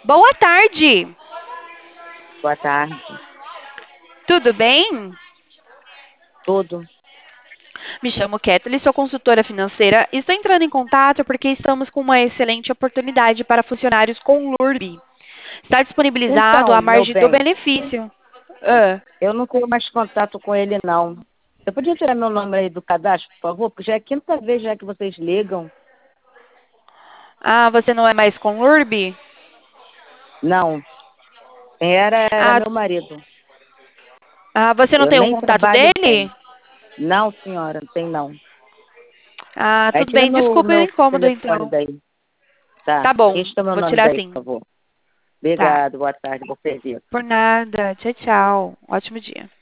Boa tarde, Boa tarde. tudo bem? Tudo? Me chamo Kathleen, sou consultora financeira. Estou entrando em contato porque estamos com uma excelente oportunidade para funcionários com LURB. Está disponibilizado Então, à meu margem do bem, benefício. Ah, eu não tenho mais contato com ele, não. Você podia tirar meu nome aí do cadastro, por favor? Porque já é a quinta vez já que vocês ligam. você não é mais com LURB? Não, quem era Ah, meu marido. você não Eu tem o nem contato trabalho dele? bem. Não, senhora, não tem não. Aí Tudo tira bem, desculpe o meu incômodo telefone então. daí. Tá, Tá bom, registra meu vou nome tirar daí, sim. por favor. Tá. Obrigado, boa tarde, bom serviço. Por nada. Tchau, tchau. Ótimo dia.